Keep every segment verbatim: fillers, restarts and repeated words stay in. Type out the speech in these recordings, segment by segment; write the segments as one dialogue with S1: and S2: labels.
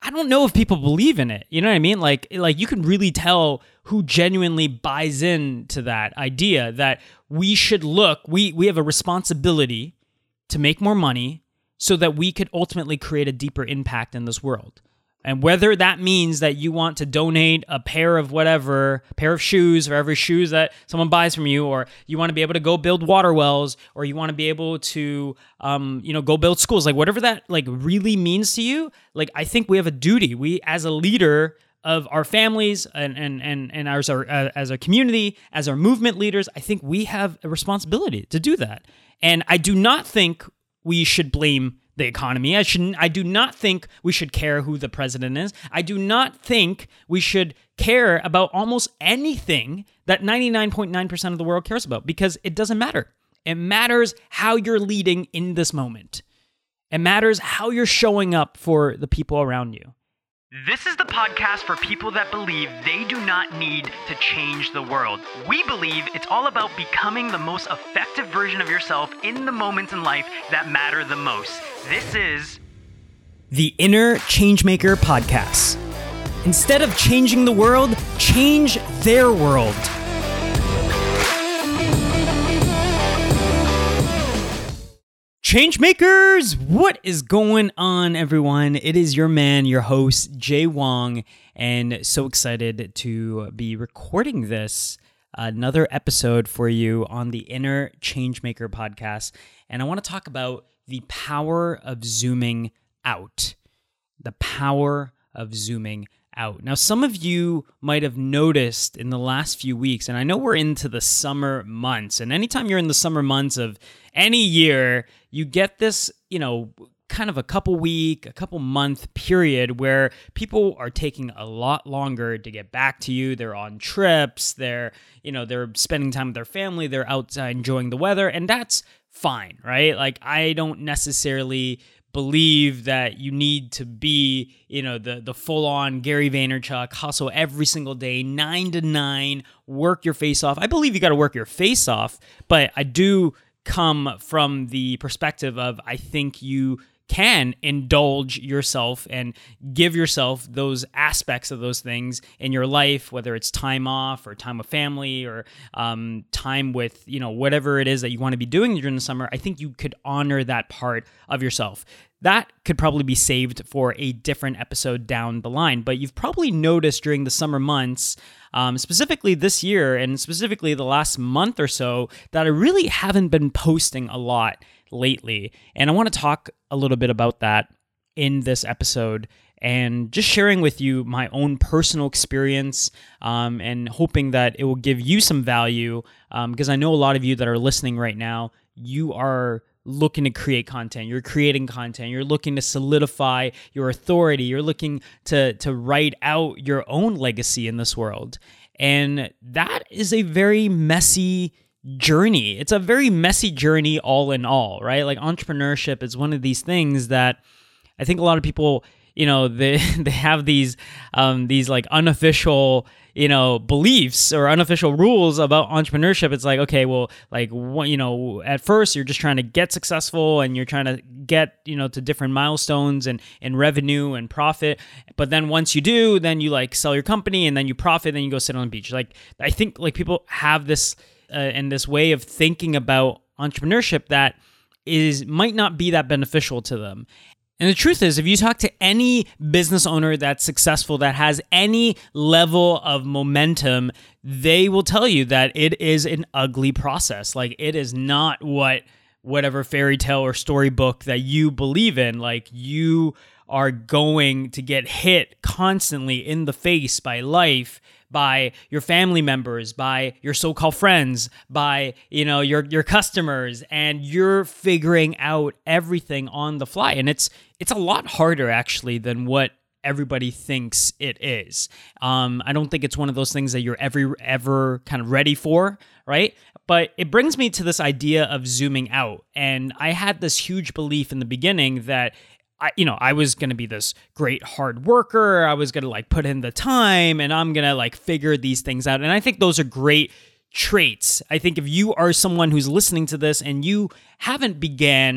S1: I don't know if people believe in it. You know what I mean? Like, like you can really tell who genuinely buys into that idea that we should look, we we have a responsibility to make more money so that we could ultimately create a deeper impact in this world. And whether that means that you want to donate a pair of whatever, pair of shoes for every shoes that someone buys from you, or you want to be able to go build water wells, or you want to be able to, um, you know, go build schools, like whatever that like really means to you, like I think we have a duty. We, as a leader of our families and and and and as our uh, as a community, as our movement leaders, I think we have a responsibility to do that. And I do not think we should blame the economy. I shouldn't. I do not think we should care who the president is. I do not think we should care about almost anything that ninety-nine point nine percent of the world cares about, because it doesn't matter. It matters how you're leading in this moment. It matters how you're showing up for the people around you.
S2: This is the podcast for people that believe they do not need to change the world. We believe it's all about becoming the most effective version of yourself in the moments in life that matter the most. This is
S1: the Inner Changemaker Podcast. Instead of changing the world, change their world. Changemakers, what is going on, everyone? It is your man, your host, Jay Wong, and so excited to be recording this, another episode for you on the Inner Changemaker Podcast. And I want to talk about the power of zooming out. The power of zooming out. Now, some of you might have noticed in the last few weeks, and I know we're into the summer months, and anytime you're in the summer months of any year, you get this, you know, kind of a couple week, a couple month period where people are taking a lot longer to get back to you. They're on trips, they're, you know, they're spending time with their family, they're outside enjoying the weather, and that's fine, right? Like, I don't necessarily believe that you need to be, you know, the the full-on Gary Vaynerchuk, hustle every single day, nine to nine, work your face off. I believe you got to work your face off, but I do come from the perspective of I think you can indulge yourself and give yourself those aspects of those things in your life, whether it's time off or time with family or um, time with, you know, whatever it is that you want to be doing during the summer. I think you could honor that part of yourself. That could probably be saved for a different episode down the line, but you've probably noticed during the summer months, um, specifically this year and specifically the last month or so, that I really haven't been posting a lot lately. And I want to talk a little bit about that in this episode and just sharing with you my own personal experience um, and hoping that it will give you some value um, because I know a lot of you that are listening right now, you are looking to create content, you're creating content, you're looking to solidify your authority, you're looking to to write out your own legacy in this world. And that is a very messy journey. It's a very messy journey all in all, right? Like entrepreneurship is one of these things that I think a lot of people, you know, they they have these um these like unofficial, you know, beliefs or unofficial rules about entrepreneurship. It's like, okay, well, like, what, you know, at first you're just trying to get successful and you're trying to get, you know, to different milestones and, and revenue and profit. But then once you do, then you like sell your company and then you profit, then you go sit on the beach. Like, I think like people have this uh, and this way of thinking about entrepreneurship that is might not be that beneficial to them. And the truth is, if you talk to any business owner that's successful, that has any level of momentum, they will tell you that it is an ugly process. Like, it is not what whatever fairy tale or storybook that you believe in. Like, you are going to get hit constantly in the face by life, by your family members, by your so-called friends, by, you know, your your customers, and you're figuring out everything on the fly. And it's it's a lot harder actually than what everybody thinks it is. Um, I don't think it's one of those things that you're ever ever kind of ready for, right? But it brings me to this idea of zooming out. And I had this huge belief in the beginning that I, you know, I was going to be this great hard worker. I was going to like put in the time and I'm going to like figure these things out. And I think those are great traits. I think if you are someone who's listening to this and you haven't began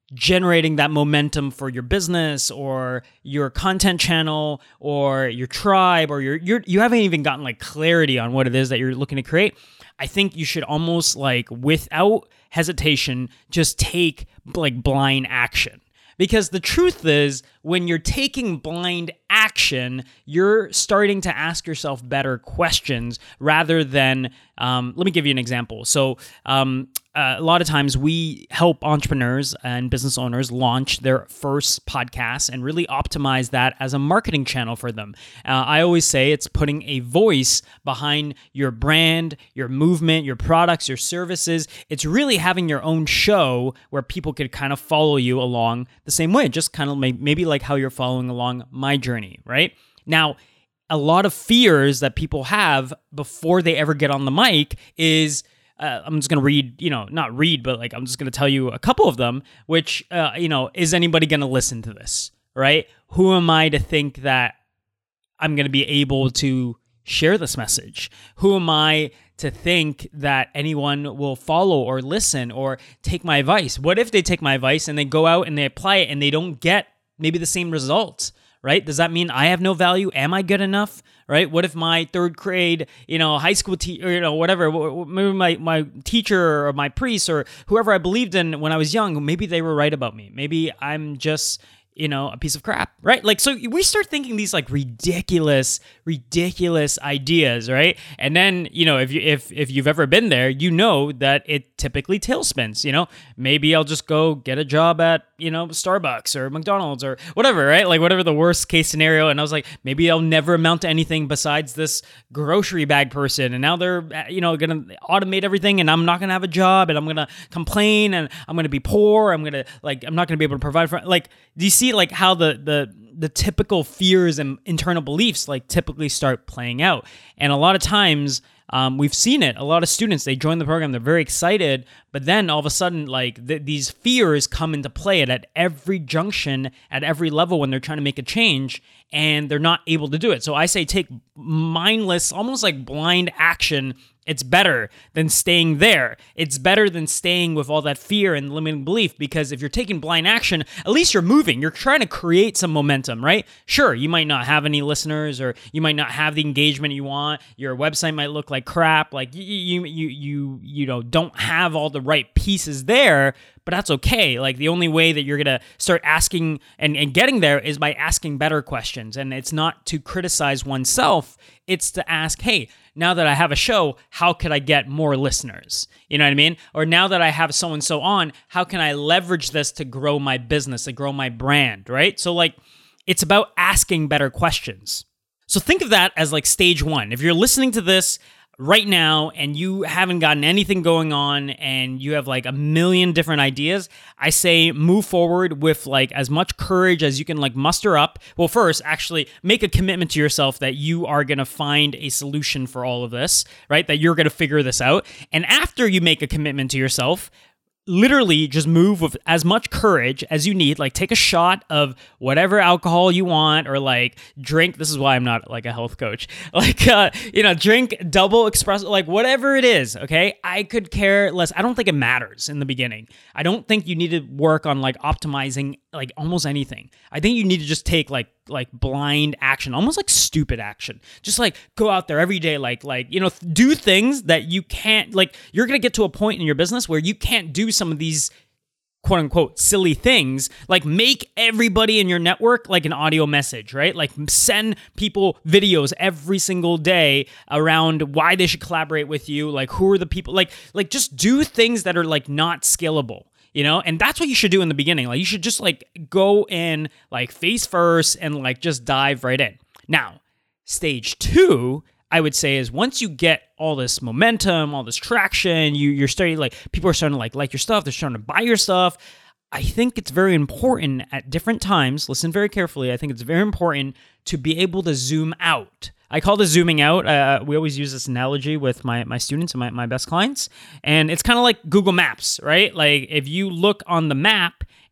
S1: generating that momentum for your business or your content channel or your tribe, or your, you're, you haven't even gotten like clarity on what it is that you're looking to create, I think you should almost like without hesitation just take like blind action. Because the truth is, when you're taking blind action, you're starting to ask yourself better questions rather than, um, let me give you an example. So um, uh, a lot of times we help entrepreneurs and business owners launch their first podcast and really optimize that as a marketing channel for them. Uh, I always say it's putting a voice behind your brand, your movement, your products, your services. It's really having your own show where people could kind of follow you along the same way, just kind of maybe like how you're following along my journey, right? Now, a lot of fears that people have before they ever get on the mic is, uh, I'm just going to read, you know, not read, but like I'm just going to tell you a couple of them, which, uh, you know, is anybody going to listen to this, right? Who am I to think that I'm going to be able to share this message? Who am I to think that anyone will follow or listen or take my advice? What if they take my advice and they go out and they apply it and they don't get maybe the same results, right? Does that mean I have no value? Am I good enough, right? What if my third grade, you know, high school teacher, you know, whatever, maybe my, my teacher or my priest or whoever I believed in when I was young, maybe they were right about me. Maybe I'm just, you know, a piece of crap, right? Like, so we start thinking these like ridiculous, ridiculous ideas, right? And then, you know, if you if if you've ever been there, you know that it typically tailspins. You know, maybe I'll just go get a job at, you know, Starbucks or McDonald's or whatever, right? Like whatever the worst case scenario. And I was like, maybe I'll never amount to anything besides this grocery bag person. And now they're, you know, gonna automate everything, and I'm not gonna have a job, and I'm gonna complain, and I'm gonna be poor. I'm gonna like, I'm not gonna be able to provide for like. Do you see like how the the the typical fears and internal beliefs like typically start playing out? And a lot of times um, we've seen it. A lot of students, they join the program, they're very excited, but then all of a sudden like th- these fears come into play at, at every junction, at every level when they're trying to make a change, and they're not able to do it. So I say take mindless, almost like blind action. It's better than staying there. It's better than staying with all that fear and limiting belief, because if you're taking blind action, at least you're moving. You're trying to create some momentum, right? Sure, you might not have any listeners, or you might not have the engagement you want. Your website might look like crap. Like you, you, you, you, you know, don't have all the right pieces there, but that's okay. Like the only way that you're going to start asking and, and getting there is by asking better questions. And it's not to criticize oneself. It's to ask, hey, now that I have a show, how could I get more listeners? You know what I mean? Or now that I have so-and-so on, how can I leverage this to grow my business, to grow my brand, right? So like, it's about asking better questions. So think of that as like stage one. If you're listening to this right now and you haven't gotten anything going on and you have like a million different ideas, I say move forward with like as much courage as you can like muster up. Well, first, actually make a commitment to yourself that you are going to find a solution for all of this, right? That you're going to figure this out. And after you make a commitment to yourself, literally just move with as much courage as you need. Like take a shot of whatever alcohol you want, or like drink. This is why I'm not like a health coach. Like, uh, you know, drink double espresso, like whatever it is. Okay. I could care less. I don't think it matters in the beginning. I don't think you need to work on like optimizing like almost anything. I think you need to just take like like blind action, almost like stupid action. Just like go out there every day, like like you know, do things that you can't, like you're gonna get to a point in your business where you can't do some of these quote unquote silly things. Like make everybody in your network like an audio message, right? Like send people videos every single day around why they should collaborate with you. Like who are the people, like like just do things that are like not scalable. You know, and that's what you should do in the beginning. Like you should just like go in like face first and like just dive right in. Now, stage two, I would say, is once you get all this momentum, all this traction, you, you're starting like people are starting to like like your stuff. They're starting to buy your stuff. I think it's very important at different times. Listen very carefully. I think it's very important to be able to zoom out. I call this zooming out. Uh, we always use this analogy with my, my students and my, my best clients. And it's kind of like Google Maps, right? Like if you look on the map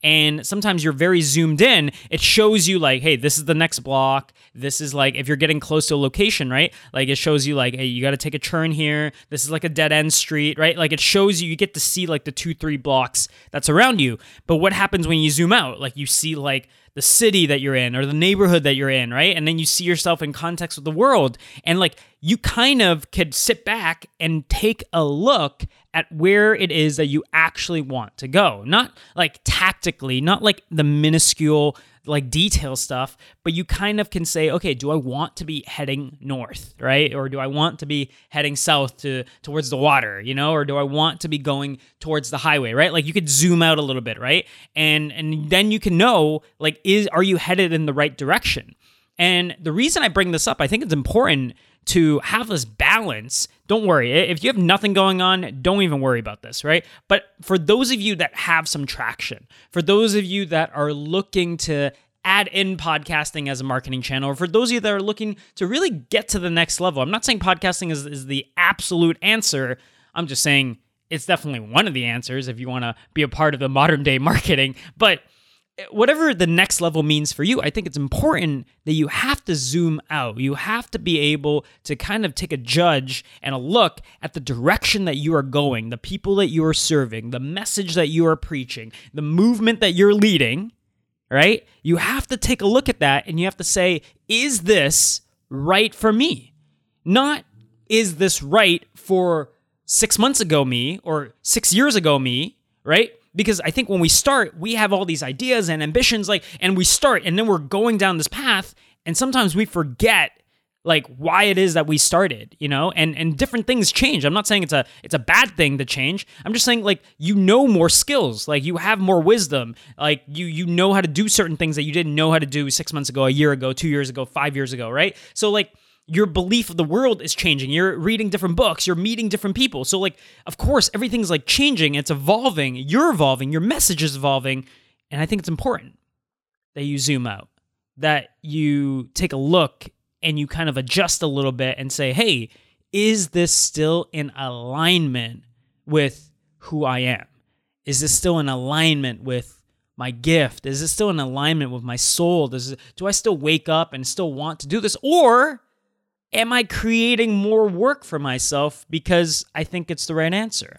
S1: And sometimes you're very zoomed in. It shows you like, hey, this is the next block. This is like, if you're getting close to a location, right? Like it shows you like, hey, you got to take a turn here. This is like a dead end street, right? Like it shows you, you get to see like the two, three blocks that's around you. But what happens when you zoom out? Like you see like the city that you're in or the neighborhood that you're in, right? And then you see yourself in context with the world. And like you kind of could sit back and take a look at where it is that you actually want to go. Not like tactically, not like the minuscule like detail stuff, but you kind of can say, okay, do I want to be heading north, right? Or do I want to be heading south to towards the water, you know? Or do I want to be going towards the highway, right? Like you could zoom out a little bit, right? And and then you can know, like, is are you headed in the right direction? And the reason I bring this up, I think it's important to have this balance. Don't worry. If you have nothing going on, don't even worry about this, right? But for those of you that have some traction, for those of you that are looking to add in podcasting as a marketing channel, or for those of you that are looking to really get to the next level, I'm not saying podcasting is, is the absolute answer. I'm just saying it's definitely one of the answers if you want to be a part of the modern day marketing. But whatever the next level means for you, I think it's important that you have to zoom out. You have to be able to kind of take a judge and a look at the direction that you are going, the people that you are serving, the message that you are preaching, the movement that you're leading, right? You have to take a look at that and you have to say, is this right for me? Not, is this right for six months ago me or six years ago me, right? Because I think when we start, we have all these ideas and ambitions, like, and we start, and then we're going down this path, and sometimes we forget, like, why it is that we started, you know, and and different things change. I'm not saying it's a it's a bad thing to change. I'm just saying, like, you know more skills, like you have more wisdom, like you you know how to do certain things that you didn't know how to do six months ago, a year ago, two years ago, five years ago, right? So like, your belief of the world is changing. You're reading different books. You're meeting different people. So like, of course, everything's like changing. It's evolving. You're evolving. Your message is evolving. And I think it's important that you zoom out, that you take a look and you kind of adjust a little bit and say, hey, is this still in alignment with who I am? Is this still in alignment with my gift? Is this still in alignment with my soul? Does it, do I still wake up and still want to do this? Or am I creating more work for myself because I think it's the right answer?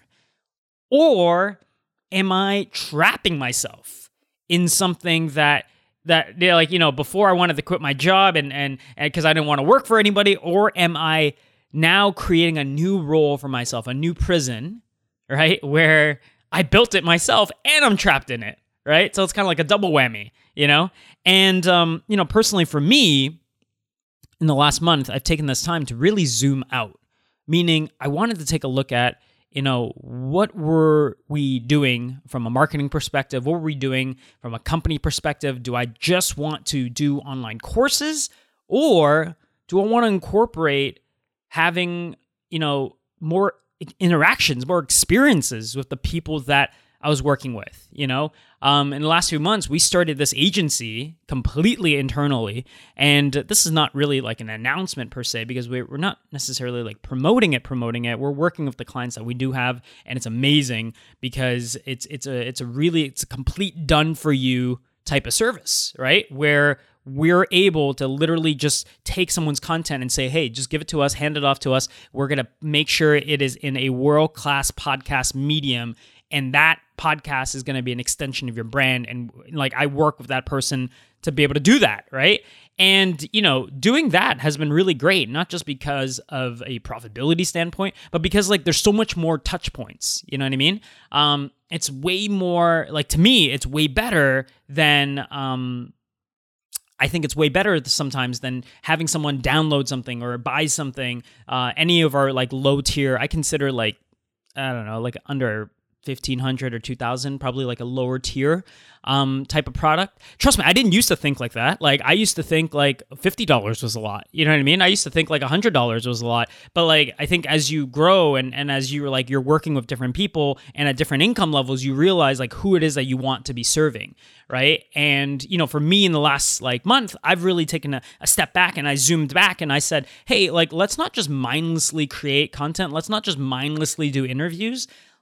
S1: Or am I trapping myself in something that, that you know, like, you know, before I wanted to quit my job and and because I didn't want to work for anybody? Or am I now creating a new role for myself, a new prison, right? Where I built it myself and I'm trapped in it, right? So it's kind of like a double whammy, you know? And, um, you know, personally for me, in the last month, I've taken this time to really zoom out, meaning I wanted to take a look at, you know, what were we doing from a marketing perspective? What were we doing from a company perspective? Do I just want to do online courses, or do I want to incorporate having, you know, more interactions, more experiences with the people that I was working with, you know? Um, in the last few months, we started this agency completely internally, and this is not really like an announcement per se, because we're, we're not necessarily like promoting it, promoting it. We're working with the clients that we do have, and it's amazing because it's it's a it's a really it's a complete done for you type of service, right? Where we're able to literally just take someone's content and say, hey, just give it to us, hand it off to us. We're going to make sure it is in a world-class podcast medium, and that podcast is going to be an extension of your brand. And like, I work with that person to be able to do that, right? And, you know, doing that has been really great, not just because of a profitability standpoint, but because like there's so much more touch points, you know what I mean? Um, it's way more, like, to me, it's way better than, um, I think it's way better sometimes than having someone download something or buy something. Uh, any of our like low tier, I consider like, I don't know, like under fifteen hundred or two thousand, probably like a lower tier um, type of product. Trust me, I didn't used to think like that. Like, I used to think like fifty dollars was a lot. You know what I mean? I used to think like one hundred dollars was a lot. But like, I think as you grow and, and as you're like, you're working with different people and at different income levels, you realize like who it is that you want to be serving, right? And, you know, for me in the last like month, I've really taken a, a step back and I zoomed back and I said, hey, like, let's not just mindlessly create content. Let's not just mindlessly do interviews.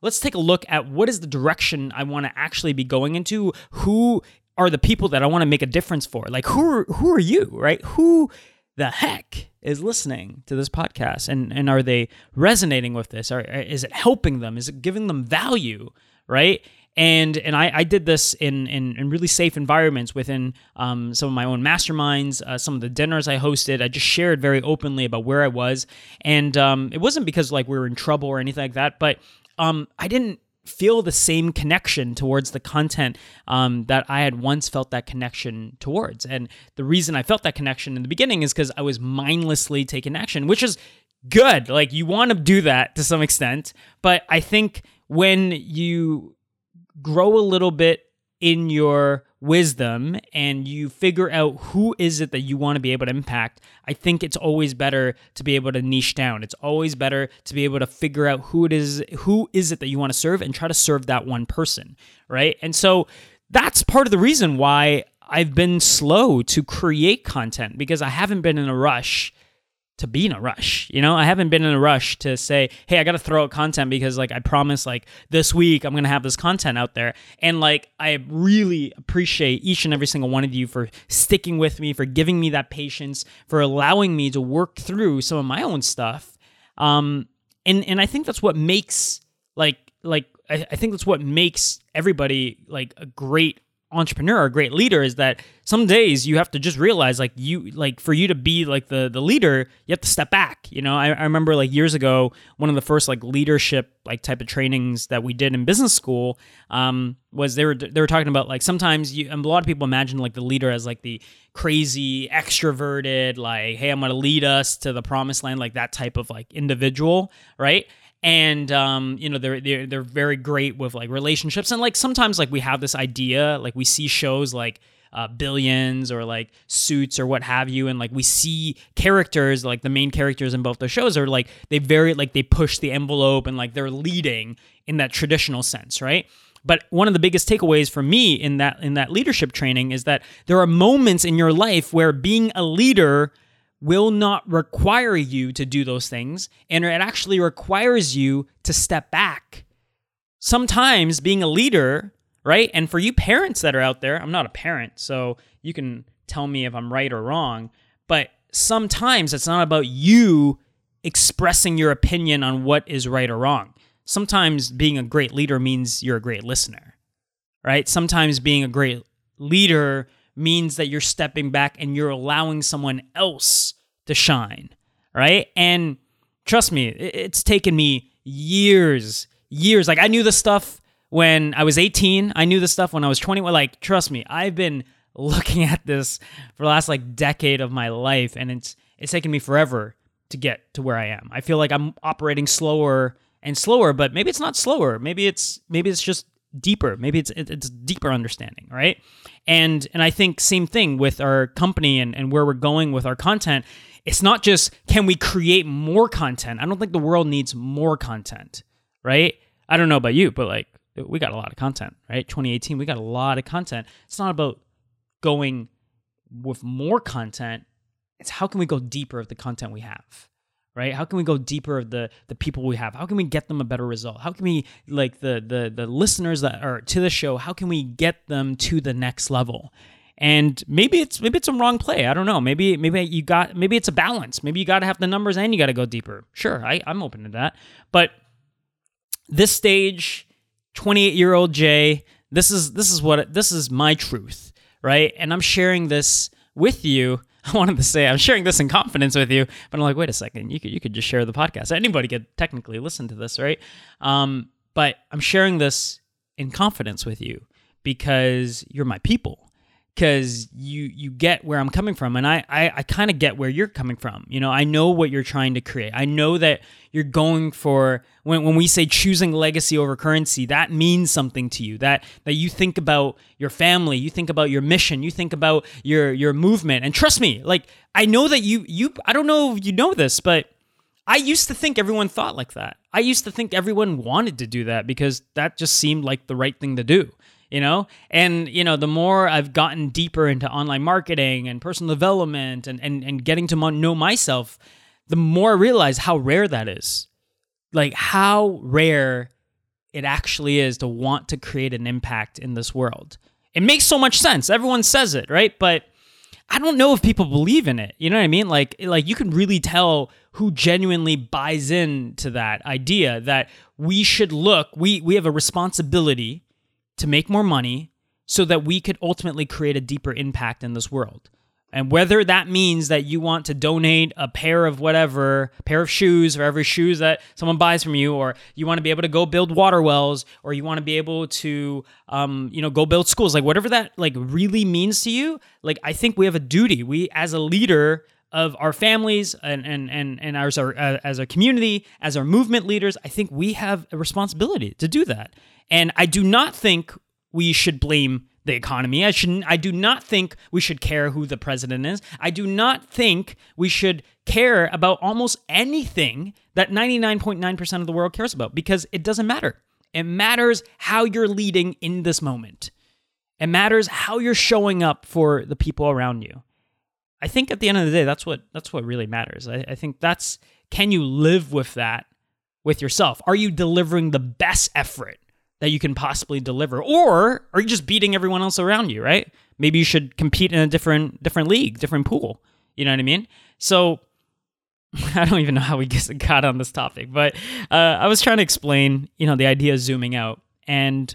S1: let's take a look at what is the direction I want to actually be going into. Who are the people that I want to make a difference for? Like, who are, who are you, right? Who the heck is listening to this podcast? And, and are they resonating with this? Or is it helping them? Is it giving them value, right? And and I, I did this in, in, in really safe environments within um, some of my own masterminds, uh, some of the dinners I hosted. I just shared very openly about where I was. And um, it wasn't because like we were in trouble or anything like that, but um, I didn't feel the same connection towards the content um, that I had once felt that connection towards. And the reason I felt that connection in the beginning is because I was mindlessly taking action, which is good. Like, you want to do that to some extent. But I think when you grow a little bit in your wisdom and you figure out who is it that you want to be able to impact, I think it's always better to be able to niche down. It's always better to be able to figure out who it is, who is it that you want to serve, and try to serve that one person, right? And so that's part of the reason why I've been slow to create content, because I haven't been in a rush to be in a rush. You know, I haven't been in a rush to say, hey, I got to throw out content because like I promise like this week I'm going to have this content out there. And like, I really appreciate each and every single one of you for sticking with me, for giving me that patience, for allowing me to work through some of my own stuff. Um, and, and I think that's what makes like, like, I, I think that's what makes everybody like a great entrepreneur or a great leader, is that some days you have to just realize like you like for you to be like the the leader, you have to step back. You know, I, I remember like years ago, one of the first like leadership like type of trainings that we did in business school um, was they were they were talking about like sometimes you, a lot of people imagine like the leader as like the crazy extroverted, like, hey, I'm going to lead us to the promised land, like that type of like individual, right? And, um, you know, they're, they're, they're very great with like relationships. And like, sometimes like we have this idea, like we see shows like uh, Billions or like Suits or what have you. And like, we see characters, like the main characters in both the shows are like, they very, like they push the envelope and like they're leading in that traditional sense, right? But one of the biggest takeaways for me in that, in that leadership training is that there are moments in your life where being a leader will not require you to do those things, and it actually requires you to step back. Sometimes being a leader, right? And for you parents that are out there, I'm not a parent, so you can tell me if I'm right or wrong, but sometimes it's not about you expressing your opinion on what is right or wrong. Sometimes being a great leader means you're a great listener, right? Sometimes being a great leader means that you're stepping back and you're allowing someone else to shine, right? And trust me, it's taken me years, years. Like I knew this stuff when I was eighteen. I knew this stuff when I was twenty-one. Like, trust me, I've been looking at this for the last like decade of my life, and it's it's taken me forever to get to where I am. I feel like I'm operating slower and slower, but maybe it's not slower. Maybe it's maybe it's just deeper. Maybe it's it's deeper understanding, right? And and I think same thing with our company and, and where we're going with our content. It's not just, can we create more content? I don't think the world needs more content, right? I don't know about you, but like we got a lot of content, right? twenty eighteen, we got a lot of content. It's not about going with more content. It's how can we go deeper of the content we have, right? How can we go deeper of the the people we have? How can we get them a better result? How can we, like the the the listeners that are to the show, how can we get them to the next level? And maybe it's maybe it's a wrong play. I don't know. Maybe maybe you got maybe it's a balance. Maybe you got to have the numbers and you got to go deeper. Sure, I, I'm open to that. But this stage, twenty-eight-year-old Jay, this is this is what this is my truth, right? And I'm sharing this with you. I wanted to say I'm sharing this in confidence with you, but I'm like, wait a second, you could you could just share the podcast. Anybody could technically listen to this, right? Um, but I'm sharing this in confidence with you because you're my people. Because you you get where I'm coming from, and I I, I kind of get where you're coming from. You know, I know what you're trying to create. I know that you're going for, when when we say choosing legacy over currency, that means something to you. That that you think about your family, you think about your mission, you think about your your movement. And trust me, like I know that you you I don't know if you know this, but I used to think everyone thought like that. I used to think everyone wanted to do that because that just seemed like the right thing to do. You know, and, you know, the more I've gotten deeper into online marketing and personal development and, and, and getting to know myself, the more I realize how rare that is. Like how rare it actually is to want to create an impact in this world. It makes so much sense. Everyone says it, right? But I don't know if people believe in it. You know what I mean? Like, like you can really tell who genuinely buys into that idea that we should look, we we have a responsibility to make more money so that we could ultimately create a deeper impact in this world. And whether that means that you want to donate a pair of whatever, pair of shoes for every shoes that someone buys from you, or you want to be able to go build water wells, or you want to be able to, um, you know, go build schools, like whatever that like really means to you, like I think we have a duty. We, as a leader of our families and and and and as our uh, as a community, as our movement leaders, I think we have a responsibility to do that. And I do not think we should blame the economy. I shouldn't. I do not think we should care who the president is. I do not think we should care about almost anything that ninety-nine point nine percent of the world cares about, because it doesn't matter. It matters how you're leading in this moment. It matters how you're showing up for the people around you. I think at the end of the day, that's what that's what really matters. I, I think that's, can you live with that with yourself? Are you delivering the best effort that you can possibly deliver? Or are you just beating everyone else around you, right? Maybe you should compete in a different different league, different pool. You know what I mean? So I don't even know how we got on this topic, but uh, I was trying to explain, you know, the idea of zooming out. And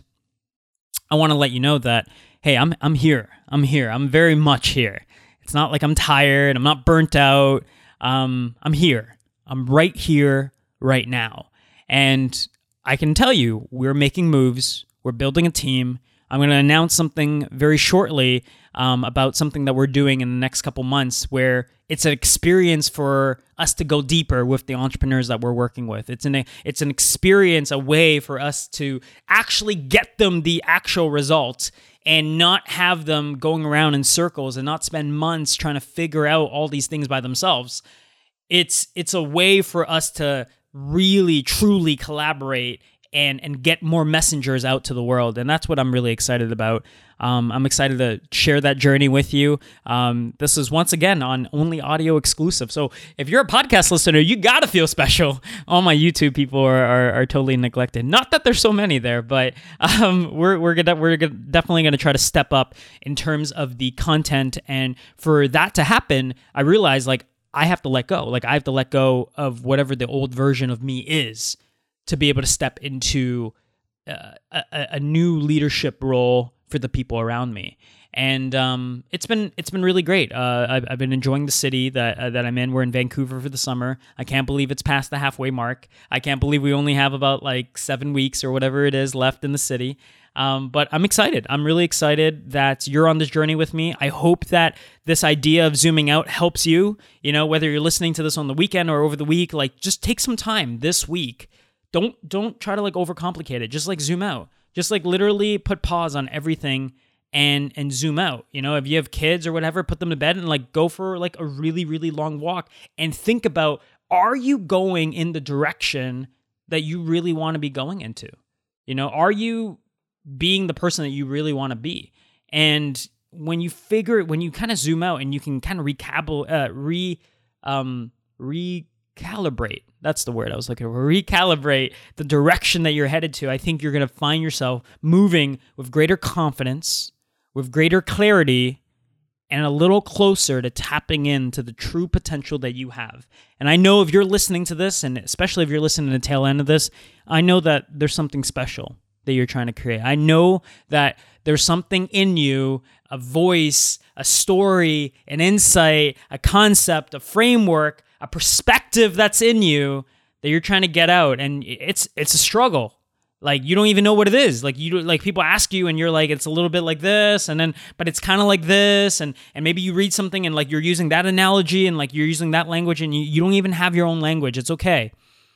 S1: I want to let you know that, hey, I'm I'm here. I'm here. I'm very much here. It's not like I'm tired. I'm not burnt out. Um, I'm here. I'm right here, right now. And I can tell you, we're making moves. We're building a team. I'm going to announce something very shortly um, about something that we're doing in the next couple months, where it's an experience for us to go deeper with the entrepreneurs that we're working with. It's an it's an experience, a way for us to actually get them the actual results and not have them going around in circles and not spend months trying to figure out all these things by themselves. It's it's a way for us to really, truly collaborate and and get more messengers out to the world. And that's what I'm really excited about. Um, I'm excited to share that journey with you. Um, this is, once again, on only audio exclusive. So if you're a podcast listener, you got to feel special. All my YouTube people are, are, are totally neglected. Not that there's so many there, but um, we're we're gonna, we're gonna, definitely going to try to step up in terms of the content. And for that to happen, I realized, like, I have to let go. Like, I have to let go of whatever the old version of me is to be able to step into uh, a, a new leadership role for the people around me. And um, it's been it's been really great. Uh, I've, I've been enjoying the city that uh, that I'm in. We're in Vancouver for the summer. I can't believe it's past the halfway mark. I can't believe we only have about like seven weeks or whatever it is left in the city. Um, but I'm excited. I'm really excited that you're on this journey with me. I hope that this idea of zooming out helps you. You know, whether you're listening to this on the weekend or over the week, like, just take some time this week. Don't don't try to like overcomplicate it. Just like zoom out. Just like literally put pause on everything and and zoom out. You know, if you have kids or whatever, put them to bed and like go for like a really, really long walk and think about, are you going in the direction that you really want to be going into? You know, are you being the person that you really want to be? And when you figure, when you kind of zoom out and you can kind of recabl- uh, re, um, recalibrate, that's the word I was looking for, recalibrate the direction that you're headed to, I think you're going to find yourself moving with greater confidence, with greater clarity, and a little closer to tapping into the true potential that you have. And I know if you're listening to this, and especially if you're listening to the tail end of this, I know that there's something special that you're trying to create. I know that there's something in you, a voice, a story, an insight, a concept, a framework, a perspective that's in you that you're trying to get out. And it's it's a struggle. Like, you don't even know what it is. Like, you like people ask you and you're like, it's a little bit like this, and then but it's kind of like this, and and maybe you read something and like you're using that analogy and like you're using that language and you, you don't even have your own language. It's okay.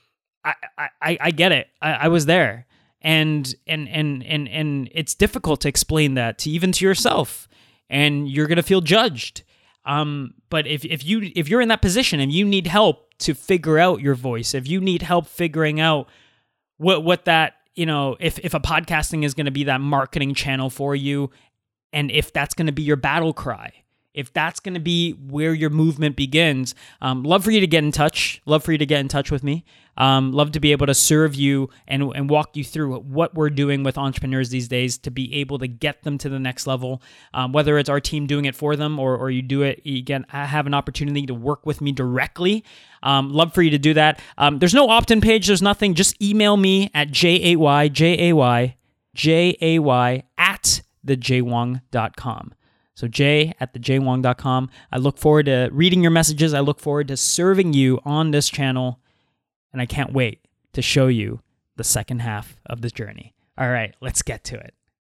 S1: I I, I get it. I, I was there. And and and and and it's difficult to explain that to even to yourself, and you're gonna feel judged. Um, but if if you if you're in that position and you need help to figure out your voice, if you need help figuring out what what that, you know, if if a podcasting is gonna be that marketing channel for you, and if that's gonna be your battle cry, if that's going to be where your movement begins, um, love for you to get in touch. Love for you to get in touch with me. Um, love to be able to serve you and, and walk you through what we're doing with entrepreneurs these days to be able to get them to the next level. Um, whether it's our team doing it for them or, or you do it, you get, have an opportunity to work with me directly. Um, love for you to do that. Um, there's no opt-in page. There's nothing. Just email me at J A Y, J A Y, J A Y at the j wong dot com. So Jay at the j wong dot com. I look forward to reading your messages. I look forward to serving you on this channel. And I can't wait to show you the second half of this journey. All right, let's get to it.